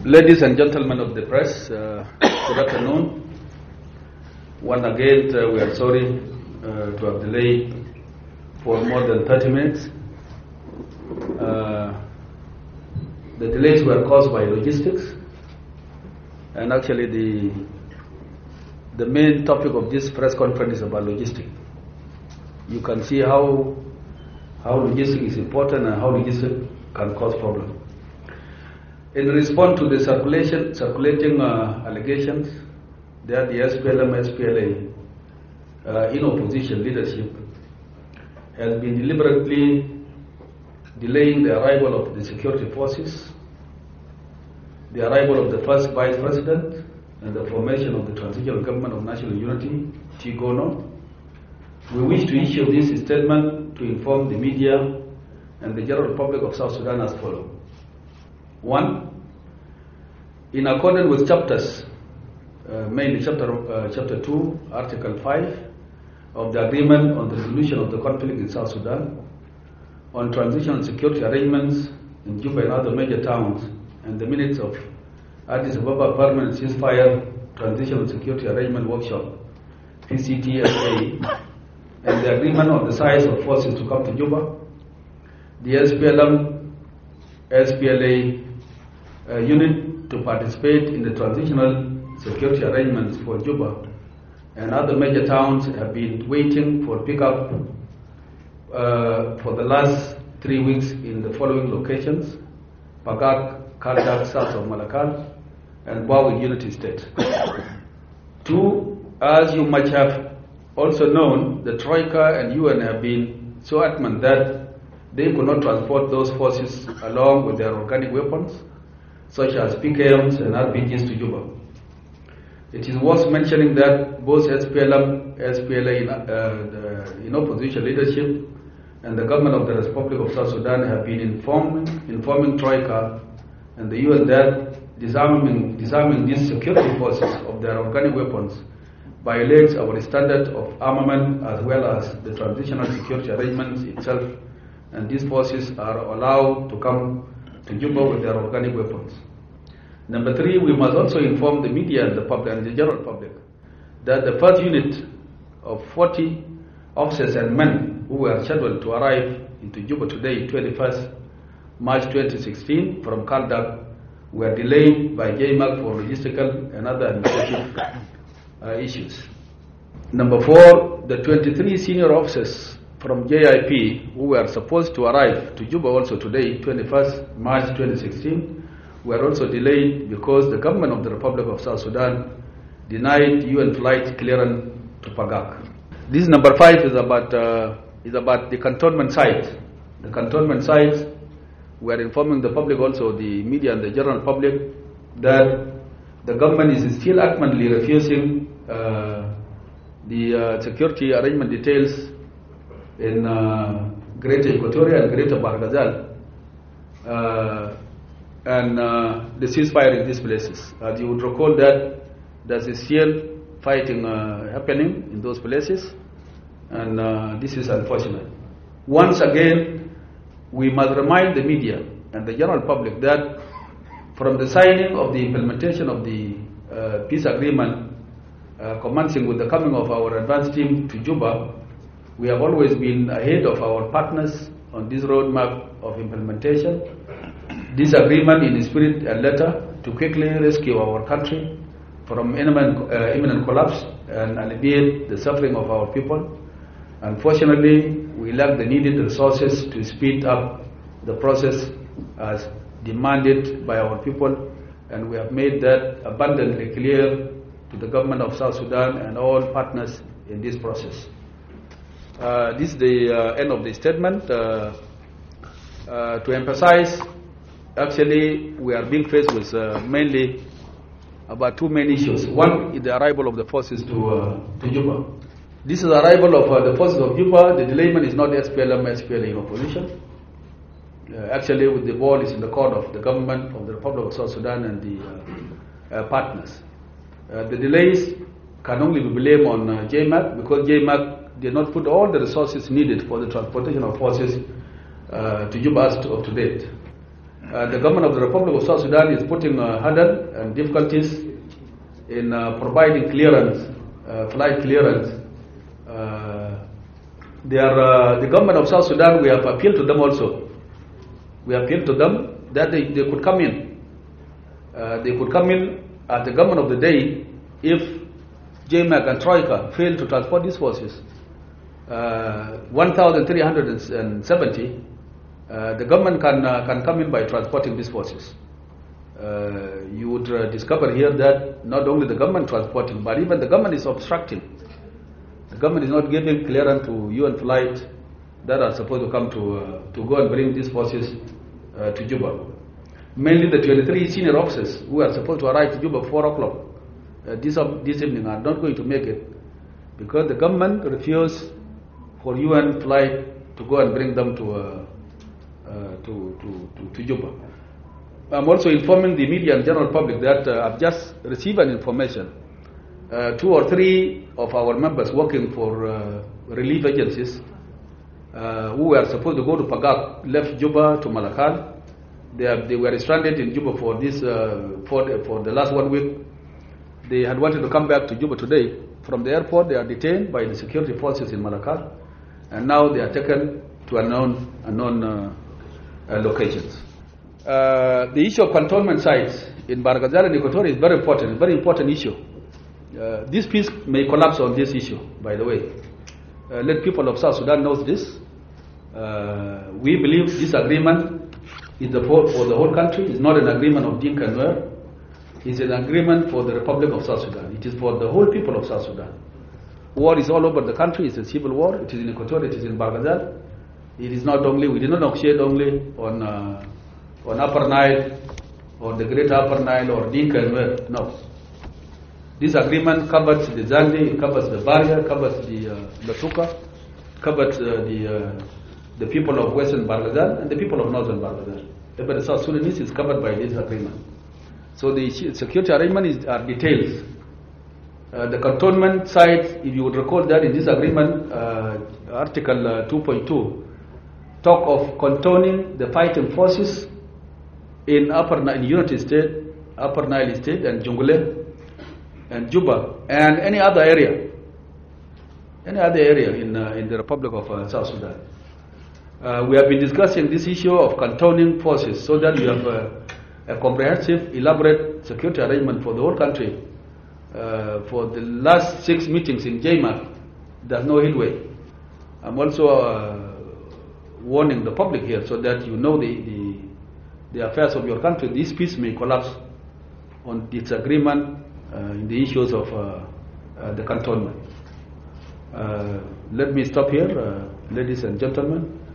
Ladies and gentlemen of the press, good afternoon. Once again, we are sorry to have delayed for more than 30 minutes. The delays were caused by logistics, and actually the main topic of this press conference is about logistics. You can see how logistics is important and how logistics can cause problems. In response to the circulating allegations that the SPLM-SPLA in opposition leadership has been deliberately delaying the arrival of the security forces, the arrival of the first vice president, and the formation of the Transitional Government of National Unity, TGONO, we wish to issue this statement to inform the media and the general public of South Sudan as follows. 1. In accordance with chapters, mainly chapter 2, Article 5 of the Agreement on the Resolution of the Conflict in South Sudan, on transitional security arrangements in Juba and other major towns, and the minutes of Addis Ababa Permanent Ceasefire Transitional Security Arrangement Workshop, PCTSA, and the agreement on the size of forces to come to Juba, the SPLM-SPLA unit to participate in the transitional security arrangements for Juba and other major towns have been waiting for pickup for the last 3 weeks in the following locations: Pagak, Kaldak, south of Malakal, and Bawi Unity State. 2. As you might have also known, the Troika and UN have been so adamant that they could not transport those forces along with their organic weapons, such as PKMs and RPGs, to Juba. It is worth mentioning that both SPLM, SPLA in opposition leadership and the government of the Republic of South Sudan have been informing Troika and the UN that disarming these security forces of their organic weapons violates our standard of armament as well as the transitional security arrangements itself, and these forces are allowed to come to Juba with their organic weapons. Number 3, we must also inform the media and the public and the general public that the first unit of 40 officers and men who were scheduled to arrive into Juba today, 21st March 2016, from Kaldak, were delayed by JMAC for logistical and other administrative issues. Number 4, the 23 senior officers from JIP who were supposed to arrive to Juba also today, 21st March 2016, were also delayed because the government of the Republic of South Sudan denied UN flight clearance to Pagak. This number 5 is about the cantonment site. The cantonment sites, we are informing the public, also the media and the general public, that the government is still adamantly refusing the security arrangement details in Greater Equatoria and Greater Barghazal and the ceasefire in these places. As you would recall that there's still fighting happening in those places, and this is unfortunate. Once again, we must remind the media and the general public that from the signing of the implementation of the peace agreement commencing with the coming of our advance team to Juba, we have always been ahead of our partners on this roadmap of implementation. This agreement in spirit and letter to quickly rescue our country from imminent collapse and alleviate the suffering of our people. Unfortunately, we lack the needed resources to speed up the process as demanded by our people, and we have made that abundantly clear to the government of South Sudan and all partners in this process. This is the end of the statement. To emphasize, actually, we are being faced with mainly about two main issues. One is the arrival of the forces to Juba. This is the arrival of the forces of Juba. The delayment is not SPLM-SPLA in opposition. Actually, the ball is in the court of the government of the Republic of South Sudan and the partners. The delays can only be blamed on JMAC because JMAC did not put all the resources needed for the transportation of forces to Juba up to date. The government of the Republic of South Sudan is putting hurdle and difficulties in providing clearance, flight clearance. The government of South Sudan, we have appealed to them also. We appealed to them that they could come in. They could come in at the government of the day if JMAC and Troika fail to transport these forces. 1,370, the government can come in by transporting these forces. You would discover here that not only the government transporting, but even the government is obstructing. The government is not giving clearance to UN flights that are supposed to come to go and bring these forces to Juba. Mainly the 23 senior officers who are supposed to arrive to Juba 4 o'clock this evening are not going to make it because the government refused for UN flight to go and bring them to Juba. I'm also informing the media and general public that I've just received an information. 2 or 3 of our members working for relief agencies who were supposed to go to Pagak left Juba to Malakal. They were stranded in Juba for the last 1 week. They had wanted to come back to Juba today. From the airport, they are detained by the security forces in Malakal, and now they are taken to unknown locations. The issue of cantonment sites in Barghazal and Equatoria is very important issue. This peace may collapse on this issue, by the way. Let people of South Sudan know this. We believe this agreement is for the whole country. It's not an agreement of Dinka and Nuer. It's an agreement for the Republic of South Sudan. It is for the whole people of South Sudan. War is all over the country. It's a civil war. It is in Equatoria. It is in Barghazal. It is not only, we did not negotiate only on Upper Nile or the Greater Upper Nile or Dinka and Nuer. No. This agreement covers the Zandi, it covers the Barrier, covers the Latuka, covers the people of Western Barghazal and the people of Northern Barghazal. But the South Sudanese is covered by this agreement. So the security arrangement are details. The cantonment sites, if you would recall that in this agreement, Article 2.2, talk of cantoning the fighting forces in Unity State, Upper Nile State, and Jonglei, and Juba, and any other area in the Republic of South Sudan. We have been discussing this issue of cantoning forces so that we have a comprehensive, elaborate security arrangement for the whole country. For the last 6 meetings in JMAC, there's no headway. I'm also warning the public here so that you know the affairs of your country. This peace may collapse on disagreement in the issues of the cantonment. Let me stop here, ladies and gentlemen.